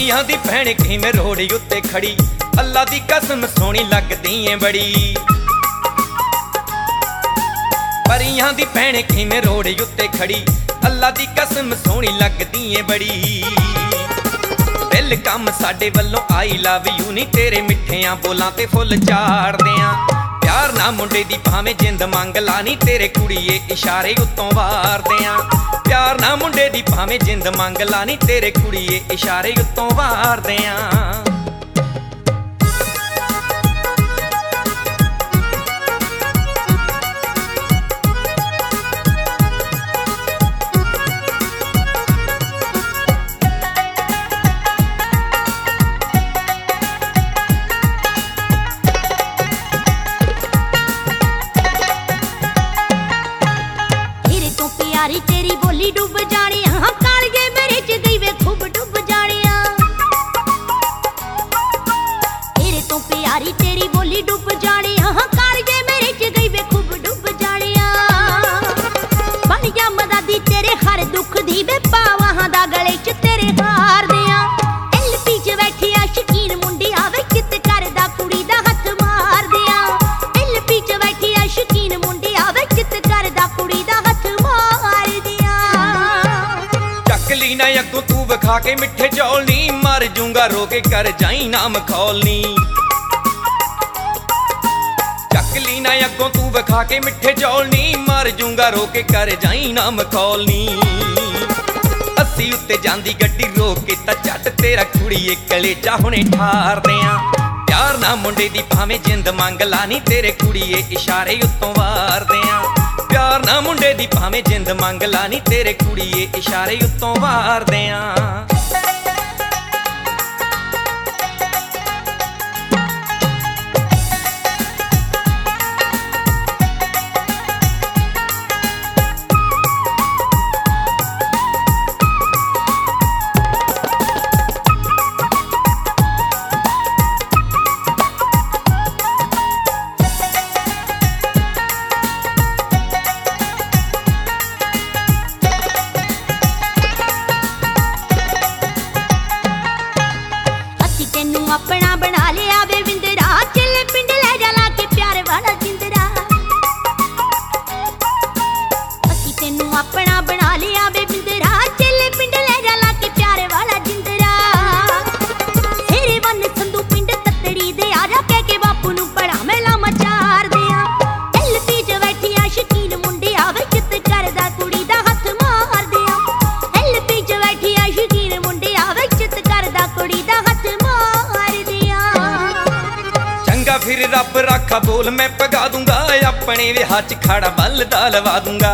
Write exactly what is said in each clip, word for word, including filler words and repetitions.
परियां दी भैण किवें रोड उत्ते खड़ी, अल्लाह दी कसम सोहनी लगदी ऐ बड़ी। परियां दी भैण किवें रोड उत्ते खड़ी, अल्लाह दी कसम सोहनी लगदी ऐ बड़ी। दिल कम साडे वल्लों आई लव यू नी, तेरे मिठियां बोलां ते फुल चाड़दे आ। प्यार ना मुंडे दी भावें जिंद मंग ला नी, तेरे कुड़िए इशारे उत्तों वारदे आ। प्यार ना मुंडे दी भावें जिंद मंग ला नी, तेरे कुड़िए इशारे उत्तों वारदे आ। तेरी बोली डुब जानी, हाँ कालजे मेरे च गई वे खूब डुब जानिया। तेरे तो प्यारी तेरी बोली डुब जानी, हाँ कालजे मेरे च गई वे खूब डुब जानिया। बन जा मददी तेरे हर दुख दी वे पावां दा गले च तेरे हार दियां। एलपी च बैठी आ शकीन मुंडी आवे चित करदा कुड़ी दा हथ मार दियां। एलपी च बैठी आ शकीन मुंडी आवे चित करदा कुड़ी दा हथ ना अगों तू विखा के मिठे चौल नी, मर जूंगा रो के कर जाई ना मखौल नी। चक ली ना अगों तू विखा के मिठे चौल नी, मर जूंगा रो के कर जाई ना मखौल नी। अस्सी उत्ते जांदी गड्डी रोक के ता झट तेरा कुड़िए कलेजा हुणे ठारदे आ। प्यार ना मुंडे दी भावें जिंद मंग ला नी, तेरे कुड़िए इशारे उत्तों वारदे आ। प्यार ना मुंडे दी भावें जिंद मंग ला नी, तेरे कुड़िए इशारे उत्तों वारदे आ। अपना बना लिया वे विंदरा, चले पिंड ले जा ला के प्यार वाला जिंदरा। असी तेनू अपना बना लिया वे विंदरा, चले पिंड ले जा ला के प्यार वाला जिंदरा। हेरे वन संधू पिंड ततड़ी दे आजा कह के बापू नू बड़ा मेला मचार दिया। एलपी च बैठी आ शकीन मुंडे आवे चित करदा कुड़ी दा हथ मार दिया। एलपी च बैठी आ शकीन मुंडे आवे चित करदा कुड़ी दा हथ मार। फिर रब राखा बोल मैं पगा दूंगा, अपने विआह च खाड़ा बलदा लवा दूंगा।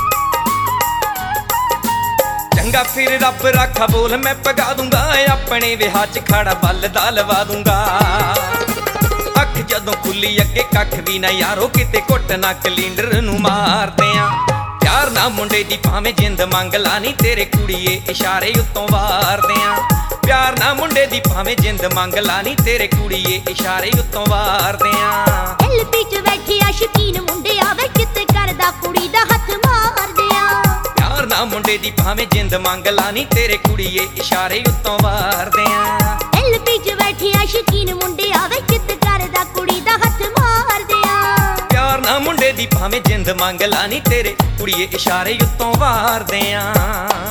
चंगा फिर रब राखा बोल मैं पगा दूंगा, अपने विआह च खाड़ा बलदा लवा दूंगा। अख जदों खुली अगे कख भी ना यारो, किते घुट ना कलींडर नू मारदे आ। प्यार ना मुंडे दी भावें जिंद मंग ला नी, तेरे कुड़िए इशारे उत्तों वारदे आ। प्यार ना मुंडे दी भावें जिंद मंग ला नी, तेरे कुड़िए इशारे उत्तों वारदे आ। एलपी च बैठी आ शकीन मुंडे आवे चित करदा कुड़ी दा हथ मारदे आ। प्यार ना मुंडे दी भावें जिंद मंग ला नी, तेरे कुड़िए इशारे उत्तों वारदे आ। एलपी च बैठी आ शकीन मुंडे आवे चित करदा कुड़ी दा हथ मारदे आ। प्यार ना मुंडे दी भावें जिंद मंग ला नी, तेरे कुड़िए इशारे उत्तों वारदे आ।